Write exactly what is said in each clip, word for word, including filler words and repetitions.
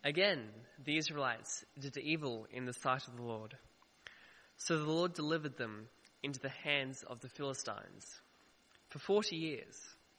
Again, the Israelites did evil in the sight of the Lord. So the Lord delivered them into the hands of the Philistines for forty years.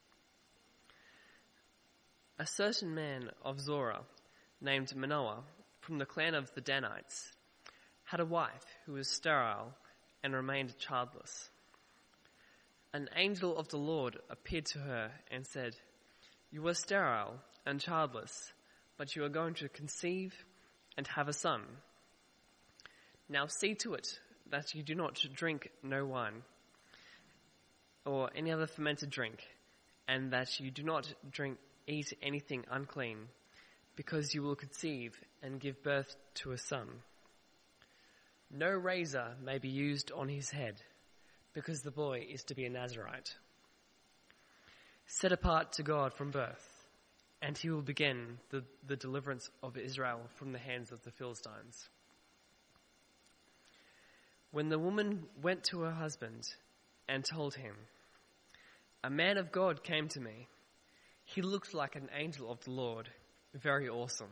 A certain man of Zorah, named Manoah, from the clan of the Danites, had a wife who was sterile and remained childless. An angel of the Lord appeared to her and said, "You are sterile and childless, but you are going to conceive and have a son. Now see to it that you do not drink no wine or any other fermented drink, and that you do not drink eat anything unclean, because you will conceive and give birth to a son. No razor may be used on his head, because the boy is to be a Nazirite, set apart to God from birth, and he will begin the, the deliverance of Israel from the hands of the Philistines." When the woman went to her husband and told him, "A man of God came to me. He looked like an angel of the Lord, very awesome.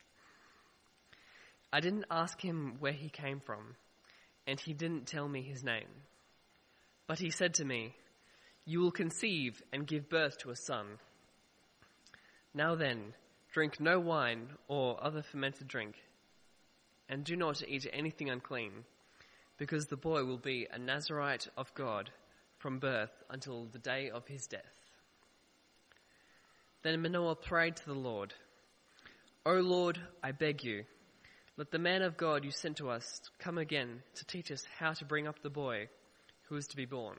I didn't ask him where he came from, and he didn't tell me his name. But he said to me, 'You will conceive and give birth to a son. Now then, drink no wine or other fermented drink, and do not eat anything unclean, because the boy will be a Nazirite of God from birth until the day of his death.' Then Manoah prayed to the Lord, 'O Lord, I beg you, let the man of God you sent to us come again to teach us how to bring up the boy who is to be born.'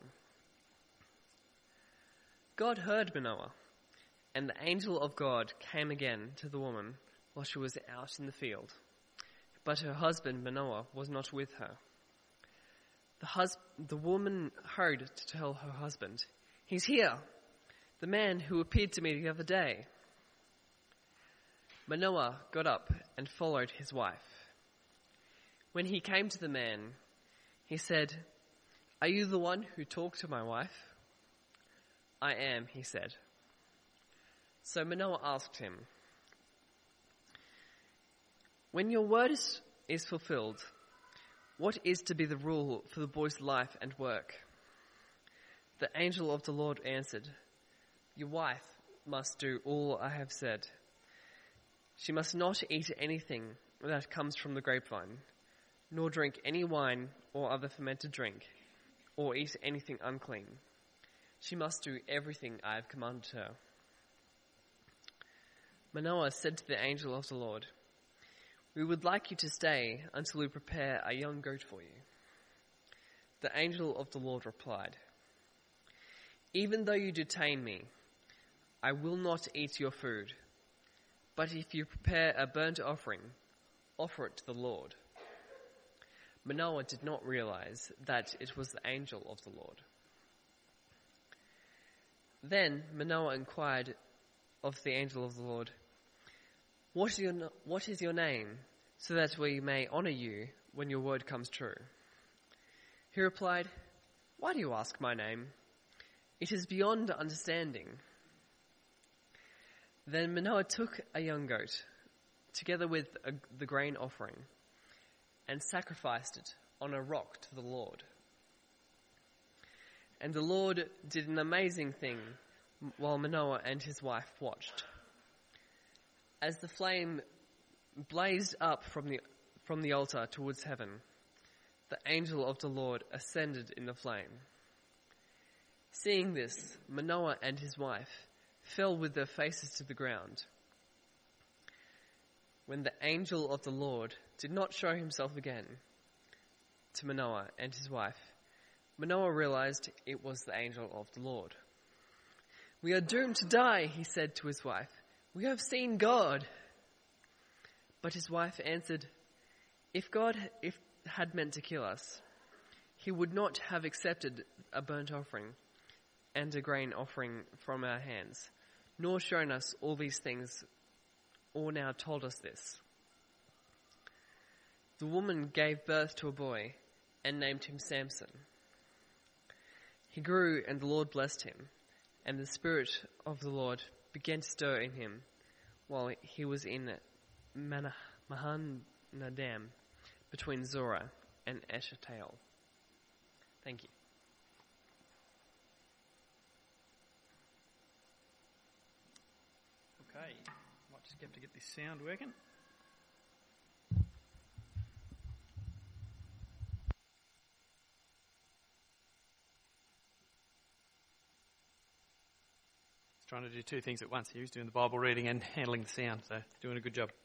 God heard Manoah, and the angel of God came again to the woman while she was out in the field, but her husband Manoah was not with her. The, hus- the woman hurried to tell her husband, 'He's here, the man who appeared to me the other day.' Manoah got up and followed his wife. When he came to the man, he said, 'Are you the one who talked to my wife?' 'I am,' he said. So Manoah asked him, 'When your word is, is fulfilled, what is to be the rule for the boy's life and work?' The angel of the Lord answered, 'Your wife must do all I have said. She must not eat anything that comes from the grapevine, nor drink any wine or other fermented drink, or eat anything unclean. She must do everything I have commanded her.' Manoah said to the angel of the Lord, 'We would like you to stay until we prepare a young goat for you.' The angel of the Lord replied, 'Even though you detain me, I will not eat your food. But if you prepare a burnt offering, offer it to the Lord.' Manoah did not realize that it was the angel of the Lord. Then Manoah inquired of the angel of the Lord, What is, your, what is your name, so that we may honor you when your word comes true?' He replied, 'Why do you ask my name? It is beyond understanding.' Then Manoah took a young goat, together with a, the grain offering, and sacrificed it on a rock to the Lord. And the Lord did an amazing thing while Manoah and his wife watched. As the flame blazed up from the from the altar towards heaven, the angel of the Lord ascended in the flame. Seeing this, Manoah and his wife fell with their faces to the ground. When the angel of the Lord did not show himself again to Manoah and his wife, Manoah realized it was the angel of the Lord. 'We are doomed to die,' he said to his wife. 'We have seen God.' But his wife answered, 'If God if had meant to kill us, he would not have accepted a burnt offering and a grain offering from our hands, nor shown us all these things, or now told us this.' The woman gave birth to a boy and named him Samson. He grew, and the Lord blessed him, and the Spirit of the Lord began to stir in him while he was in Mana- Mahanadam, between Zorah and Eshtaol. Thank you. Okay, might just have to get this sound working. He's trying to do two things at once here. He's doing the Bible reading and handling the sound, so doing a good job.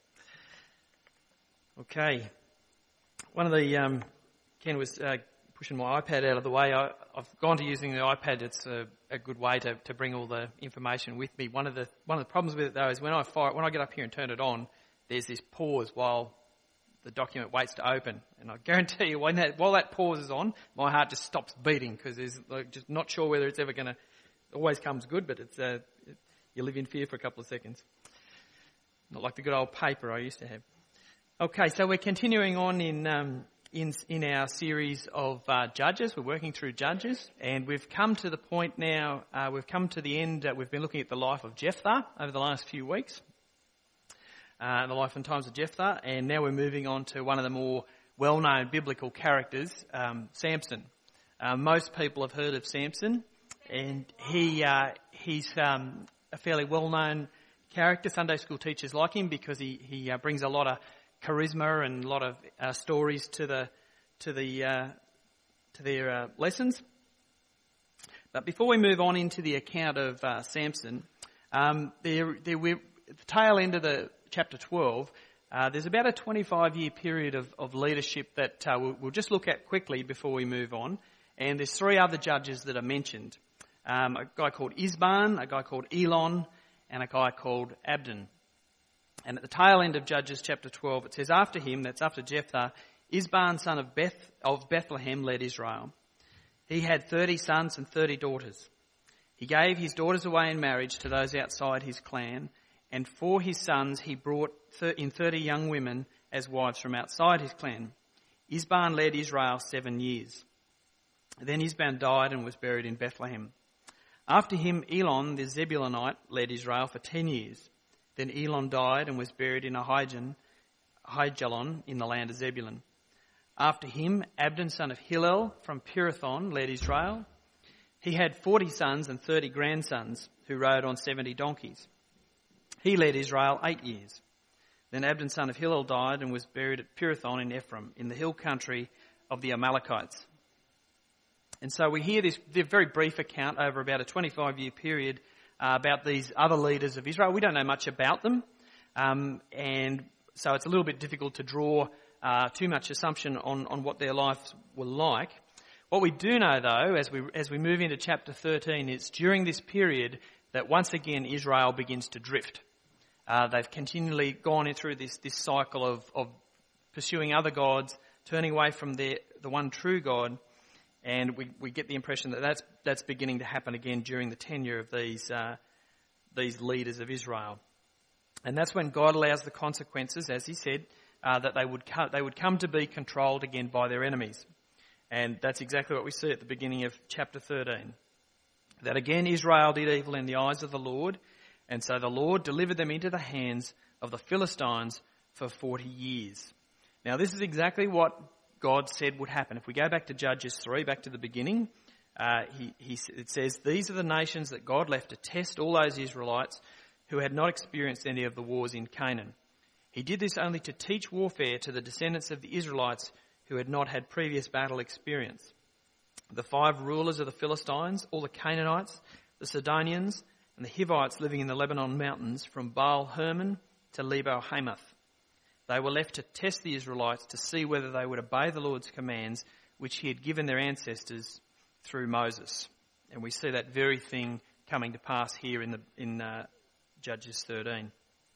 Okay, one of the um, Ken was uh, pushing my iPad out of the way. I, I've gone to using the iPad. It's a, a good way to, to bring all the information with me. One of the one of the problems with it though is when I fire, when I get up here and turn it on, there's this pause while the document waits to open. And I guarantee you, when that, while that pause is on, my heart just stops beating because there's like, just not sure whether it's ever going to. Always comes good, but it's uh, it, you live in fear for a couple of seconds. Not like the good old paper I used to have. Okay, so we're continuing on in. Um, In, in our series of uh, Judges. We're working through Judges, and we've come to the point now, uh, we've come to the end, uh, we've been looking at the life of Jephthah over the last few weeks, uh, the life and times of Jephthah, and now we're moving on to one of the more well-known biblical characters, um, Samson. Uh, most people have heard of Samson, and he uh, he's um, a fairly well-known character. Sunday school teachers like him because he, he uh, brings a lot of charisma and a lot of uh, stories to the to the uh, to their uh, lessons. But before we move on into the account of uh, Samson, um, there there we're, at the tail end of the chapter twelve, uh, there's about a twenty-five year period of, of leadership that uh, we'll, we'll just look at quickly before we move on. And there's three other judges that are mentioned: um, a guy called Isban, a guy called Elon, and a guy called Abdon. And at the tail end of Judges chapter twelve, it says, after him, that's after Jephthah, Isban, son of Beth of Bethlehem, led Israel. He had thirty sons and thirty daughters. He gave his daughters away in marriage to those outside his clan, and for his sons he brought in thirty young women as wives from outside his clan. Isban led Israel seven years. Then Isban died and was buried in Bethlehem. After him, Elon the Zebulunite led Israel for ten years. Then Elon died and was buried in Ahijan, Ahijalon in the land of Zebulun. After him, Abdon, son of Hillel from Pirathon, led Israel. He had forty sons and thirty grandsons who rode on seventy donkeys. He led Israel eight years. Then Abdon, son of Hillel, died and was buried at Pirathon in Ephraim, in the hill country of the Amalekites. And so we hear this very brief account over about a twenty-five year period Uh, about these other leaders of Israel. We don't know much about them, um, and so it's a little bit difficult to draw uh, too much assumption on, on what their lives were like. What we do know, though, as we as we move into chapter thirteen, is during this period that once again Israel begins to drift. Uh, they've continually gone in through this this cycle of, of pursuing other gods, turning away from the the one true God. And we, we get the impression that that's, that's beginning to happen again during the tenure of these uh, these leaders of Israel. And that's when God allows the consequences, as he said, uh, that they would co- they would come to be controlled again by their enemies. And that's exactly what we see at the beginning of chapter thirteen. That again Israel did evil in the eyes of the Lord, and so the Lord delivered them into the hands of the Philistines for forty years. Now this is exactly what God said would happen. If we go back to Judges three, back to the beginning, uh, he, he, it says, these are the nations that God left to test all those Israelites who had not experienced any of the wars in Canaan. He did this only to teach warfare to the descendants of the Israelites who had not had previous battle experience. The five rulers of the Philistines, all the Canaanites, the Sidonians, and the Hivites living in the Lebanon mountains from Baal Hermon to Lebo Hamath. They were left to test the Israelites to see whether they would obey the Lord's commands, which he had given their ancestors through Moses. And we see that very thing coming to pass here in the in uh, Judges thirteen.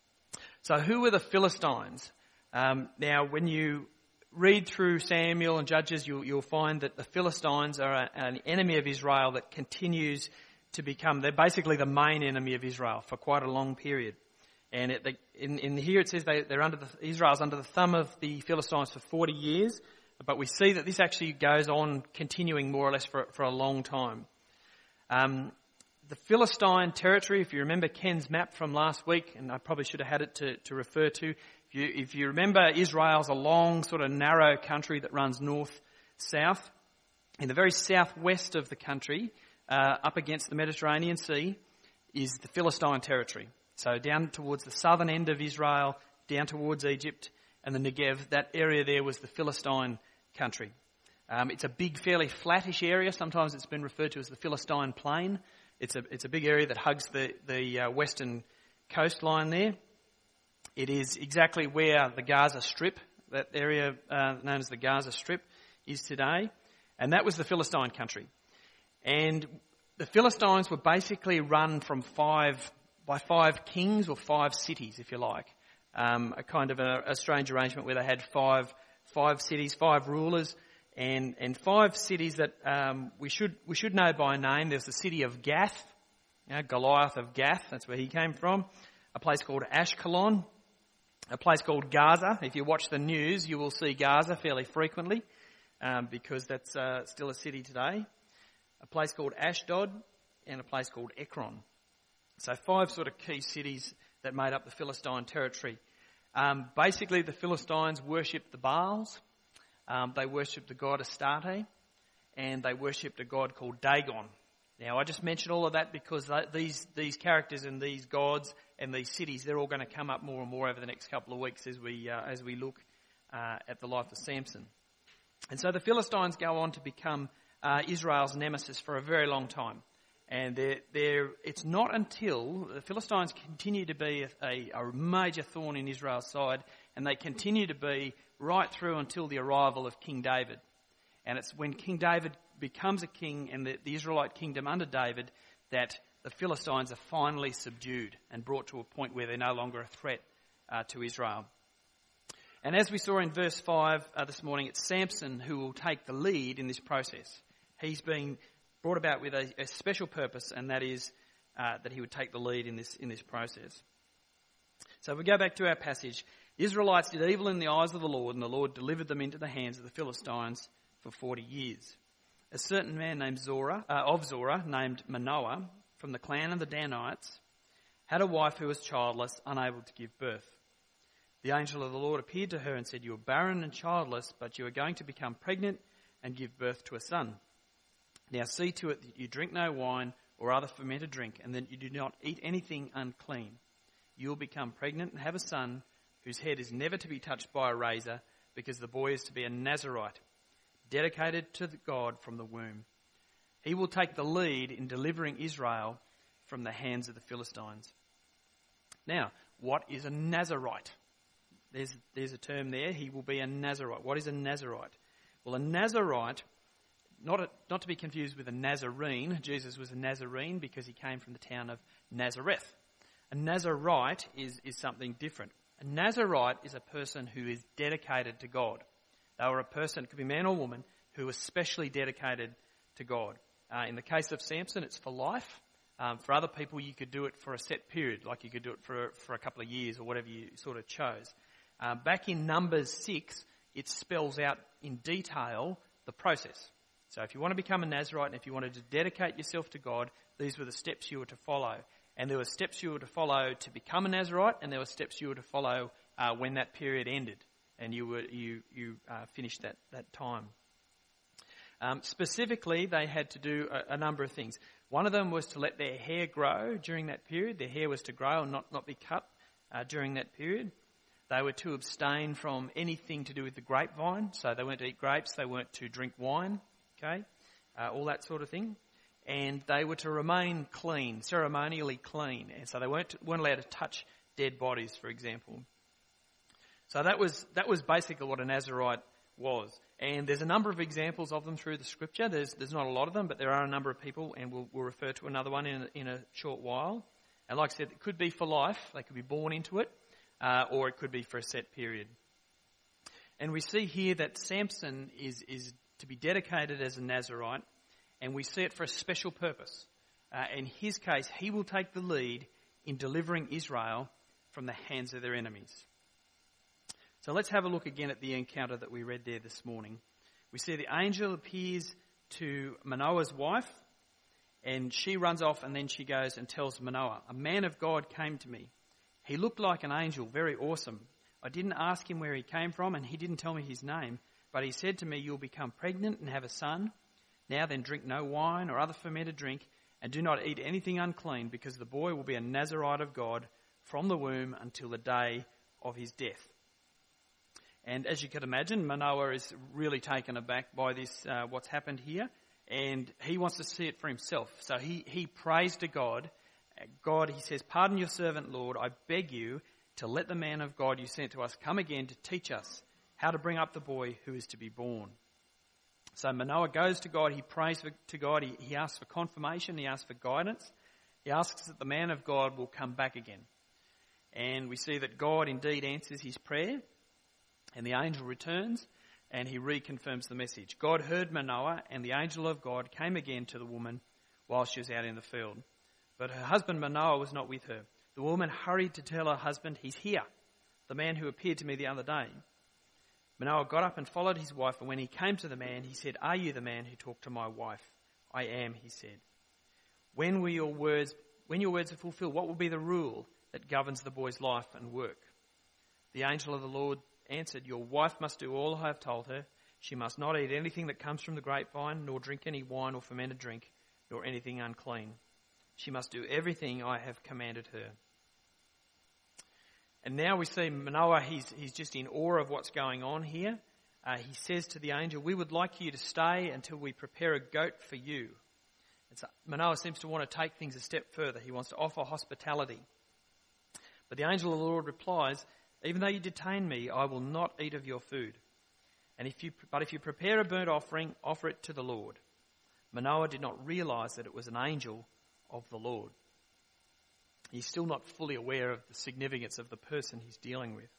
So who were the Philistines? Um, now, when you read through Samuel and Judges, you'll, you'll find that the Philistines are a, an enemy of Israel that continues to become, they're basically the main enemy of Israel for quite a long period. And it, they, in, in here it says they, they're under the, Israel's under the thumb of the Philistines for forty years, but we see that this actually goes on continuing more or less for, for a long time. Um, the Philistine territory, if you remember Ken's map from last week, and I probably should have had it to, to refer to, if you, if you remember, Israel's a long sort of narrow country that runs north-south. In the very southwest of the country, uh, up against the Mediterranean Sea, is the Philistine territory. So down towards the southern end of Israel, down towards Egypt and the Negev, that area there was the Philistine country. Um, it's a big, fairly flattish area. Sometimes it's been referred to as the Philistine Plain. It's a it's a big area that hugs the the uh, western coastline there. It is exactly where the Gaza Strip, that area uh, known as the Gaza Strip, is today, and that was the Philistine country. And the Philistines were basically run from five by five kings or five cities, if you like, um, a kind of a, a strange arrangement where they had five five cities, five rulers. And, and five cities that um, we should we should know by name. There's the city of Gath, you know, Goliath of Gath, that's where he came from. A place called Ashkelon. A place called Gaza. If you watch the news, you will see Gaza fairly frequently um, because that's uh, still a city today. A place called Ashdod and a place called Ekron. So five sort of key cities that made up the Philistine territory. Um, basically, the Philistines worshipped the Baals. Um, they worshipped the god Astarte, and they worshipped a god called Dagon. Now, I just mentioned all of that because these these characters and these gods and these cities, they're all going to come up more and more over the next couple of weeks as we uh, as we look uh, at the life of Samson. And so the Philistines go on to become uh, Israel's nemesis for a very long time. And they're, they're, it's not until the Philistines continue to be a, a major thorn in Israel's side, and they continue to be right through until the arrival of King David. And it's when King David becomes a king and the, the Israelite kingdom under David that the Philistines are finally subdued and brought to a point where they're no longer a threat uh, to Israel. And as we saw in verse five uh, this morning, it's Samson who will take the lead in this process. He's been brought about with a, a special purpose, and that is uh, that he would take the lead in this in this process. So if we go back to our passage, the Israelites did evil in the eyes of the Lord, and the Lord delivered them into the hands of the Philistines for forty years. A certain man named Zorah, uh, of Zorah, named Manoah, from the clan of the Danites, had a wife who was childless, unable to give birth. The angel of the Lord appeared to her and said, "You are barren and childless, but you are going to become pregnant and give birth to a son. Now see to it that you drink no wine or other fermented drink, and that you do not eat anything unclean. You will become pregnant and have a son, whose head is never to be touched by a razor, because the boy is to be a Nazarite, dedicated to God from the womb. He will take the lead in delivering Israel from the hands of the Philistines." Now, what is a Nazarite? There's, there's a term there. He will be a Nazarite. What is a Nazarite? Well, a Nazarite, not, a, not to be confused with a Nazarene. Jesus was a Nazarene because he came from the town of Nazareth. A Nazarite is, is something different. A Nazarite is a person who is dedicated to God. They were a person, it could be man or woman, who was specially dedicated to God. Uh, in the case of Samson, it's for life. Um, for other people, you could do it for a set period, like you could do it for, for a couple of years or whatever you sort of chose. Uh, back in Numbers six, it spells out in detail the process. So if you want to become a Nazarite and if you wanted to dedicate yourself to God, these were the steps you were to follow. And there were steps you were to follow to become a Nazarite, and there were steps you were to follow uh, when that period ended and you were you you uh, finished that that time. Um, specifically, they had to do a, a number of things. One of them was to let their hair grow during that period. Their hair was to grow and not not be cut uh, during that period. They were to abstain from anything to do with the grapevine, so they weren't to eat grapes, they weren't to drink wine, okay, uh, all that sort of thing. And they were to remain clean, ceremonially clean, and so they weren't weren't allowed to touch dead bodies, for example. So that was that was basically what a Nazarite was. And there's a number of examples of them through the scripture. There's there's not a lot of them, but there are a number of people, and we'll, we'll refer to another one in a, in a short while. And like I said, it could be for life; they could be born into it, uh, or it could be for a set period. And we see here that Samson is is to be dedicated as a Nazarite. And we see it for a special purpose. Uh, in his case, he will take the lead in delivering Israel from the hands of their enemies. So let's have a look again at the encounter that we read there this morning. We see the angel appears to Manoah's wife, And she runs off and then she goes and tells Manoah, "A man of God came to me. He looked like an angel, very awesome. I didn't ask him where he came from and he didn't tell me his name, but he said to me, 'You'll become pregnant and have a son. Now then drink no wine or other fermented drink and do not eat anything unclean, because the boy will be a Nazirite of God from the womb until the day of his death.'" And as you can imagine, Manoah is really taken aback by this, uh, what's happened here, and he wants to see it for himself. So he, he prays to God. God, he says, "Pardon your servant, Lord. I beg you to let the man of God you sent to us come again to teach us how to bring up the boy who is to be born." So Manoah goes to God. He prays for, to God. He, he asks for confirmation. He asks for guidance. He asks that the man of God will come back again. And we see that God indeed answers his prayer. And the angel returns and he reconfirms the message. God heard Manoah, and the angel of God came again to the woman while she was out in the field. But her husband Manoah was not with her. The woman hurried to tell her husband, "He's here, the man who appeared to me the other day." Manoah got up and followed his wife, and when he came to the man, he said, "Are you the man who talked to my wife?" "I am," he said. When will your words, when your words are fulfilled, what will be the rule that governs the boy's life and work?" The angel of the Lord answered, "Your wife must do all I have told her. She must not eat anything that comes from the grapevine, nor drink any wine or fermented drink, nor anything unclean. She must do everything I have commanded her." And now we see Manoah, he's, he's just in awe of what's going on here. Uh, he says to the angel, "We would like you to stay until we prepare a goat for you." And so Manoah seems to want to take things a step further. He wants to offer hospitality. But the angel of the Lord replies, "Even though you detain me, I will not eat of your food. And if you, but if you prepare a burnt offering, offer it to the Lord." Manoah did not realize that it was an angel of the Lord. He's still not fully aware of the significance of the person he's dealing with.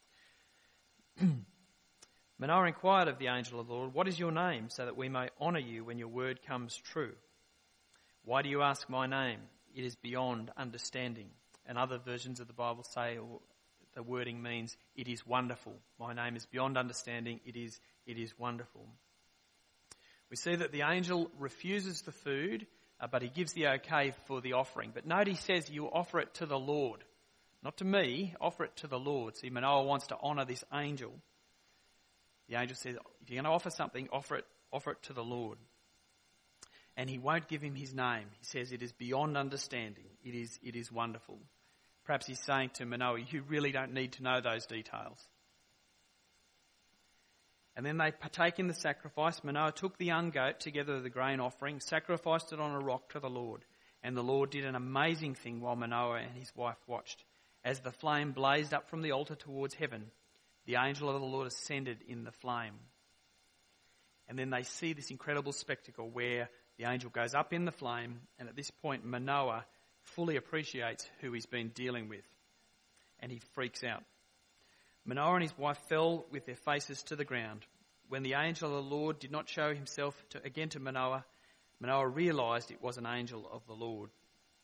Manoah inquired of the angel of the Lord, "What is your name, so that we may honour you when your word comes true?" "Why do you ask my name? It is beyond understanding." And other versions of the Bible say, or the wording means, "It is wonderful. My name is beyond understanding. It is, it is wonderful." We see that the angel refuses the food, uh, but he gives the okay for the offering. But note he says, "You offer it to the Lord." Not to me, offer it to the Lord. See, Manoah wants to honour this angel. The angel says, "If you're going to offer something, offer it, offer it to the Lord." And he won't give him his name. He says, "It is beyond understanding. It is, it is wonderful." Perhaps he's saying to Manoah, "You really don't need to know those details." And then they partake in the sacrifice. Manoah took the young goat together with the grain offering, sacrificed it on a rock to the Lord. And the Lord did an amazing thing while Manoah and his wife watched. As the flame blazed up from the altar towards heaven, the angel of the Lord ascended in the flame. And then they see this incredible spectacle where the angel goes up in the flame, and at this point Manoah fully appreciates who he's been dealing with, and he freaks out. Manoah and his wife fell with their faces to the ground. When the angel of the Lord did not show himself to, again to Manoah, Manoah realised it was an angel of the Lord.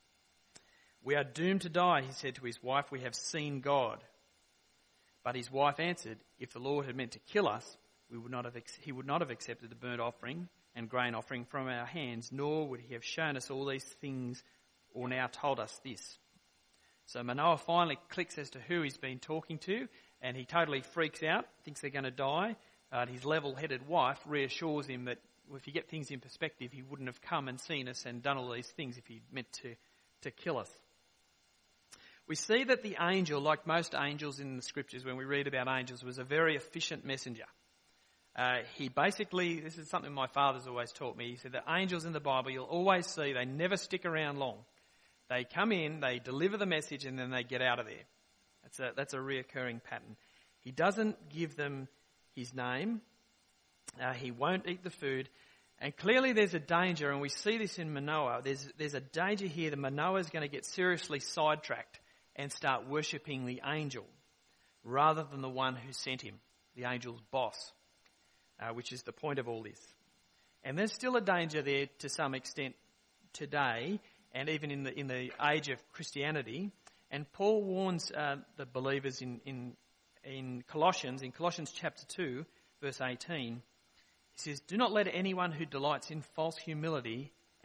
"We are doomed to die," he said to his wife. "We have seen God." But his wife answered, "If the Lord had meant to kill us, we would not have, he would not have accepted the burnt offering and grain offering from our hands, nor would he have shown us all these things or now told us this." So Manoah finally clicks as to who he's been talking to, and he totally freaks out, thinks they're going to die. Uh, his level-headed wife reassures him that if you get things in perspective, he wouldn't have come and seen us and done all these things if he'd meant to, to kill us. We see that the angel, like most angels in the scriptures when we read about angels, was a very efficient messenger. Uh, he basically, this is something my father's always taught me, he said that angels in the Bible, you'll always see, they never stick around long. They come in, they deliver the message, and then they get out of there. That's a, that's a reoccurring pattern. He doesn't give them his name. Uh, he won't eat the food. And clearly there's a danger, and we see this in Manoah. There's, there's a danger here that Manoah is going to get seriously sidetracked and start worshipping the angel rather than the one who sent him, the angel's boss, uh, which is the point of all this. And there's still a danger there to some extent today, and even in the in the age of Christianity. And Paul warns uh, the believers in, in in Colossians, in Colossians chapter two, verse eighteen, he says, "Do not let anyone who delights in false humility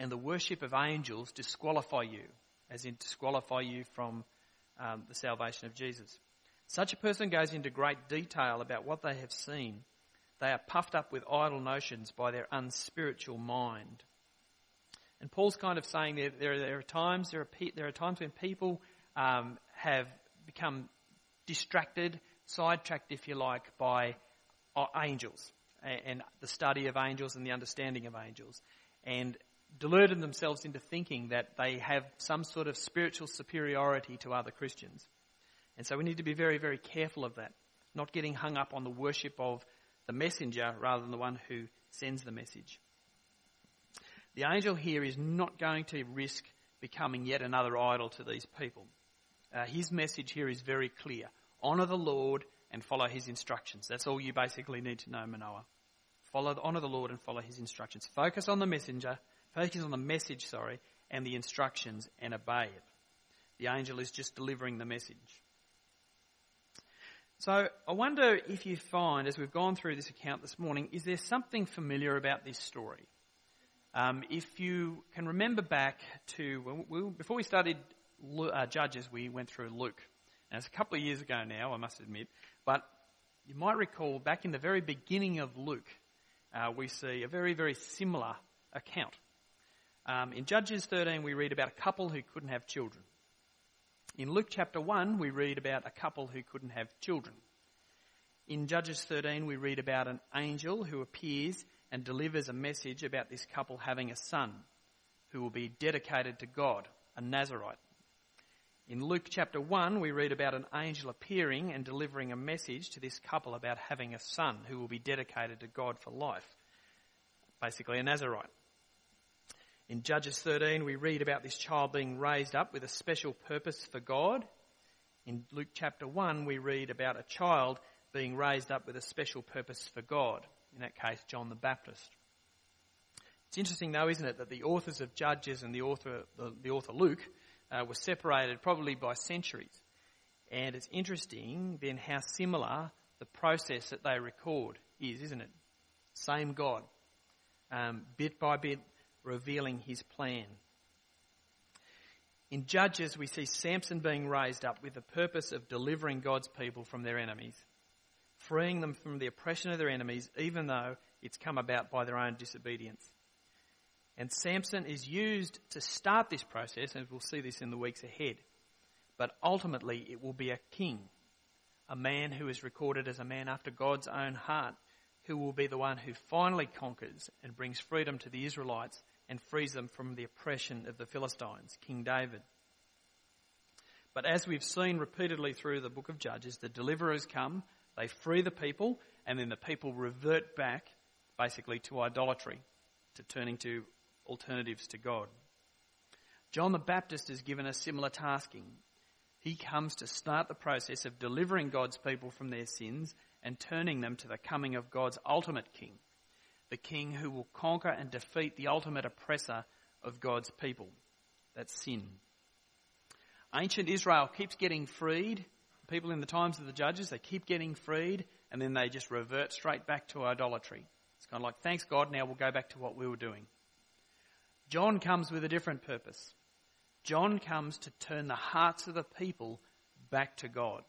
and the worship of angels disqualify you, as in disqualify you from um, the salvation of Jesus. Such a person goes into great detail about what they have seen. They are puffed up with idle notions by their unspiritual mind. And Paul's kind of saying there, there, there are times there are, pe- there are times when people um, have become distracted, sidetracked, if you like, by uh, angels and, and the study of angels and the understanding of angels, and deluded themselves into thinking that they have some sort of spiritual superiority to other Christians. And so we need to be very, very careful of that, not getting hung up on the worship of the messenger rather than the one who sends the message. The angel here is not going to risk becoming yet another idol to these people. Uh, his message here is very clear. Honour the Lord and follow his instructions. That's all you basically need to know, Manoah. Follow, honour the Lord and follow his instructions. Focus on the messenger, focus on the message, sorry, and the instructions, and obey it. The angel is just delivering the message. So I wonder if you find, as we've gone through this account this morning, is there something familiar about this story? Um, if you can remember back to, we, before we studied uh, Judges, we went through Luke. Now, it's a couple of years ago now, I must admit, but you might recall back in the very beginning of Luke, uh, we see a very, very similar account. Um, in Judges thirteen, we read about a couple who couldn't have children. In Luke chapter one, we read about a couple who couldn't have children. In Judges thirteen, we read about an angel who appears and delivers a message about this couple having a son who will be dedicated to God, a Nazirite. In Luke chapter one, we read about an angel appearing and delivering a message to this couple about having a son who will be dedicated to God for life, basically a Nazirite. In Judges thirteen, we read about this child being raised up with a special purpose for God. In Luke chapter one, we read about a child being raised up with a special purpose for God, in that case, John the Baptist. It's interesting, though, isn't it, that the authors of Judges and the author, the, the author Luke, uh, were separated probably by centuries. And it's interesting, then, how similar the process that they record is, isn't it? Same God, um, bit by bit, revealing his plan. In Judges, we see Samson being raised up with the purpose of delivering God's people from their enemies, freeing them from the oppression of their enemies, even though it's come about by their own disobedience. And Samson is used to start this process, and we'll see this in the weeks ahead. But ultimately, it will be a king, a man who is recorded as a man after God's own heart, who will be the one who finally conquers and brings freedom to the Israelites and frees them from the oppression of the Philistines, King David. But as we've seen repeatedly through the book of Judges, the deliverers come, they free the people, and then the people revert back basically to idolatry, to turning to alternatives to God. John the Baptist is given a similar tasking. He comes to start the process of delivering God's people from their sins and turning them to the coming of God's ultimate king, the king who will conquer and defeat the ultimate oppressor of God's people, that's sin. Ancient Israel keeps getting freed. People in the times of the Judges, they keep getting freed, and then they just revert straight back to idolatry. It's kind of like, thanks God, now we'll go back to what we were doing. John comes with a different purpose. John comes to turn the hearts of the people back to God.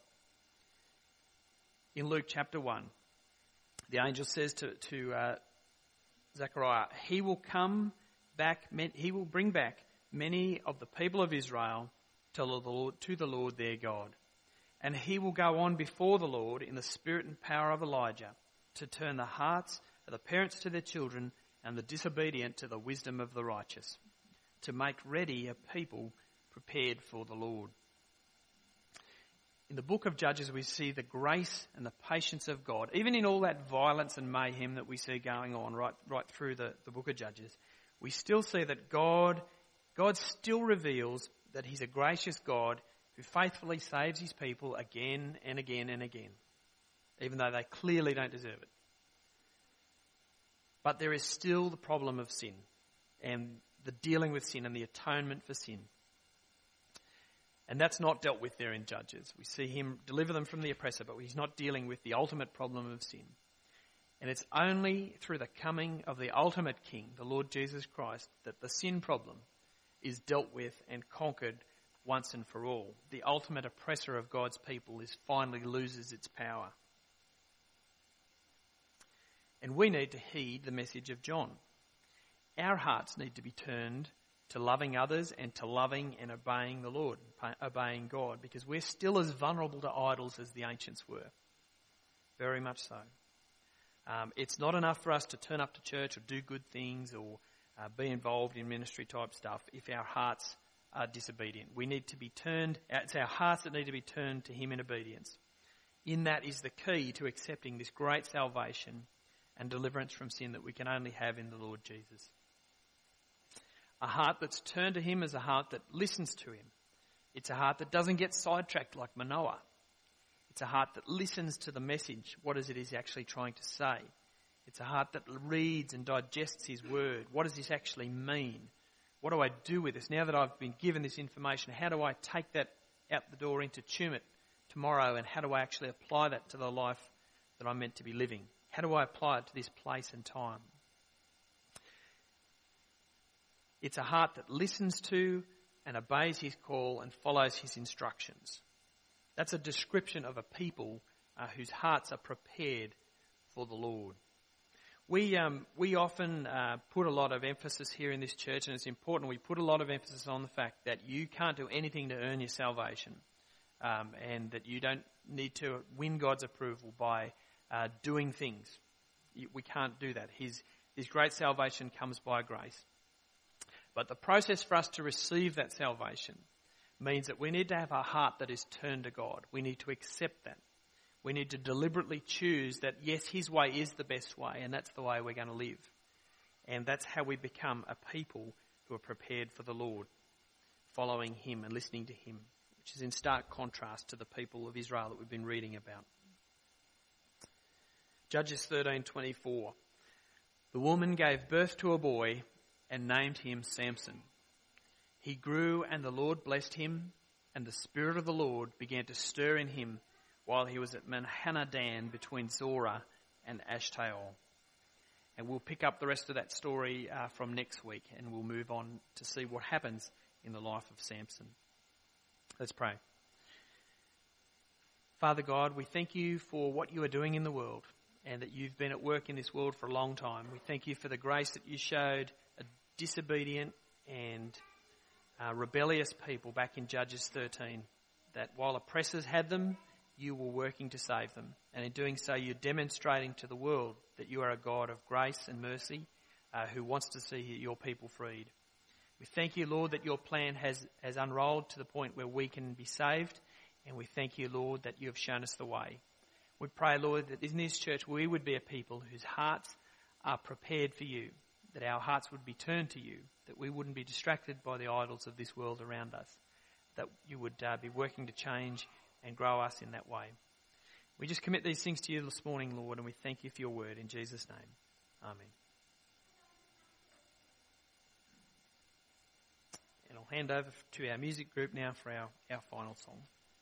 In Luke chapter one, the angel says to, to uh, Zechariah, he will come back, he will bring back many of the people of Israel to the Lord, to the Lord their God. And he will go on before the Lord in the spirit and power of Elijah to turn the hearts of the parents to their children and the disobedient to the wisdom of the righteous, to make ready a people prepared for the Lord. In the book of Judges, we see the grace and the patience of God, even in all that violence and mayhem that we see going on right, right through the, the book of Judges. We still see that God, God still reveals that he's a gracious God who faithfully saves his people again and again and again, even though they clearly don't deserve it. But there is still the problem of sin and the dealing with sin and the atonement for sin. And that's not dealt with there in Judges. We see him deliver them from the oppressor, but he's not dealing with the ultimate problem of sin. And it's only through the coming of the ultimate King, the Lord Jesus Christ, that the sin problem is dealt with and conquered once and for all. The ultimate oppressor of God's people is finally loses its power. And we need to heed the message of John. Our hearts need to be turned to loving others and to loving and obeying the Lord, obeying God, because we're still as vulnerable to idols as the ancients were. Very much so. Um, it's not enough for us to turn up to church or do good things or uh, be involved in ministry type stuff if our hearts are disobedient. We need to be turned, it's our hearts that need to be turned to Him in obedience. In that is the key to accepting this great salvation and deliverance from sin that we can only have in the Lord Jesus. A heart that's turned to Him is a heart that listens to Him. It's a heart that doesn't get sidetracked like Manoah. It's a heart that listens to the message. What is it He's actually trying to say? It's a heart that reads and digests His word. What does this actually mean? What do I do with this? Now that I've been given this information, how do I take that out the door into Tumut tomorrow, and how do I actually apply that to the life that I'm meant to be living? How do I apply it to this place and time? It's a heart that listens to and obeys His call and follows His instructions. That's a description of a people uh, whose hearts are prepared for the Lord. We um, we often uh, put a lot of emphasis here in this church, and it's important, we put a lot of emphasis on the fact that you can't do anything to earn your salvation, um, and that you don't need to win God's approval by uh, doing things. We can't do that. His, his great salvation comes by grace. But the process for us to receive that salvation means that we need to have a heart that is turned to God. We need to accept that. We need to deliberately choose that, yes, His way is the best way, and that's the way we're going to live. And that's how we become a people who are prepared for the Lord, following Him and listening to Him, which is in stark contrast to the people of Israel that we've been reading about. Judges thirteen twenty-four. The woman gave birth to a boy and named him Samson. He grew, and the Lord blessed him, and the Spirit of the Lord began to stir in him while he was at Mahaneh-dan between Zorah and Ashtaol. And we'll pick up the rest of that story uh, from next week, and we'll move on to see what happens in the life of Samson. Let's pray. Father God, we thank You for what You are doing in the world, and that You've been at work in this world for a long time. We thank You for the grace that You showed a disobedient and uh, rebellious people back in Judges thirteen, that while oppressors had them, You were working to save them. And in doing so, You're demonstrating to the world that You are a God of grace and mercy uh, who wants to see Your people freed. We thank You, Lord, that Your plan has, has unrolled to the point where we can be saved. And we thank You, Lord, that You have shown us the way. We pray, Lord, that in this church we would be a people whose hearts are prepared for You, that our hearts would be turned to You, that we wouldn't be distracted by the idols of this world around us, that You would uh, be working to change and grow us in that way. We just commit these things to You this morning, Lord, and we thank You for Your word. In Jesus' name, amen. And I'll hand over to our music group now for our, our final song.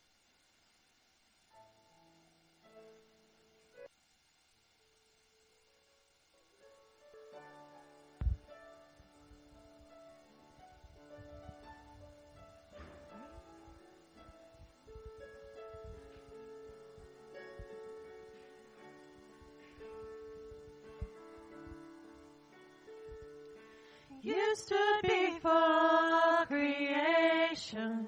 You stood before creation,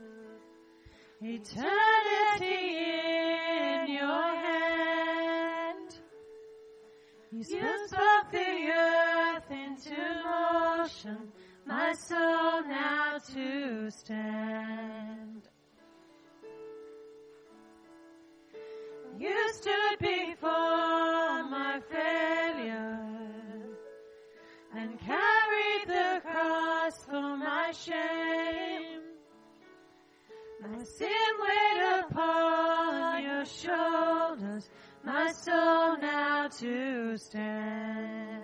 eternity in Your hand. You spoke the earth into motion, my soul now to stand. You stood before my failure and carried the cross for my shame. My sin weighed upon Your shoulders, my soul now to stand.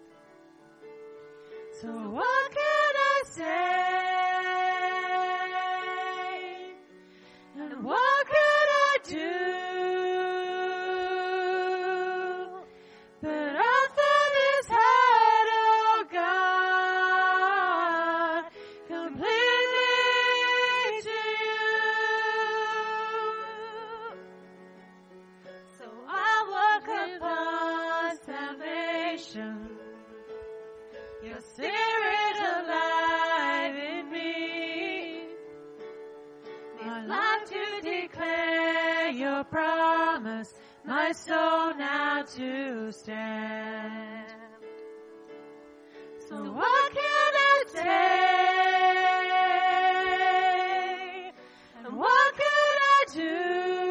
So what can I say? And what can I do? your promise, my soul now to stand. So what can I say? And what could I do?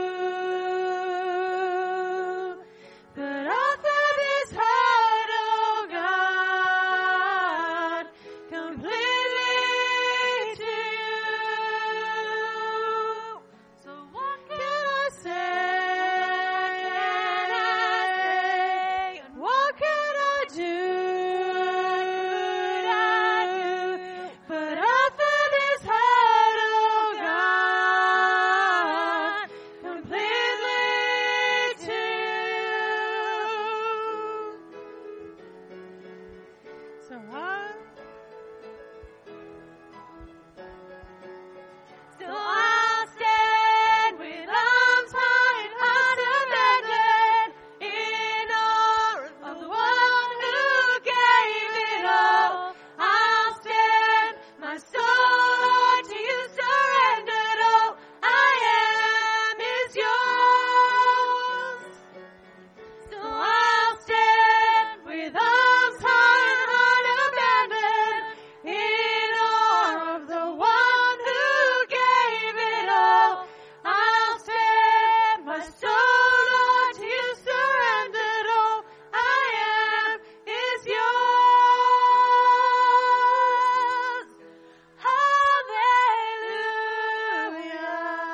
But offer this heart, oh God, completely to you. So what can I say? And what can I do? But offer this heart, oh God, completely to you. So I, so I'll stand with arms high and heart abandoned in awe of the one who gave it all. I'll stand, my soul to you surrendered. All I am is yours. So I'll stand with arms high and heart abandoned in awe of the one who gave it all. I'll stand, my soul, Lord, to you surrendered. All I am is yours. Hallelujah.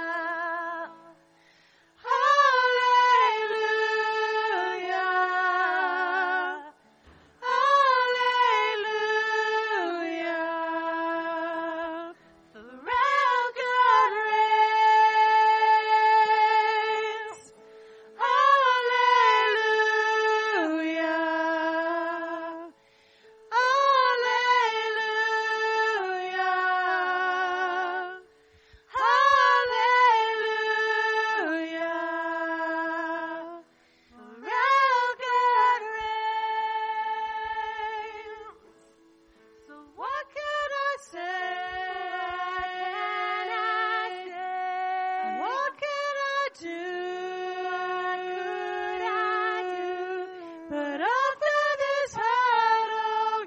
Hallelujah. Hallelujah. Forever God reigns. Hallelujah. Hallelujah. Hallelujah. Forever God reigns. So what can I say? And what can I do? But offer this heart, oh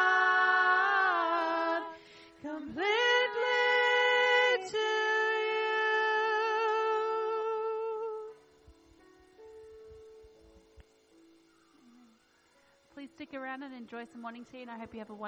God, completely to you. Please stick around and enjoy some morning tea, and I hope you have a wonderful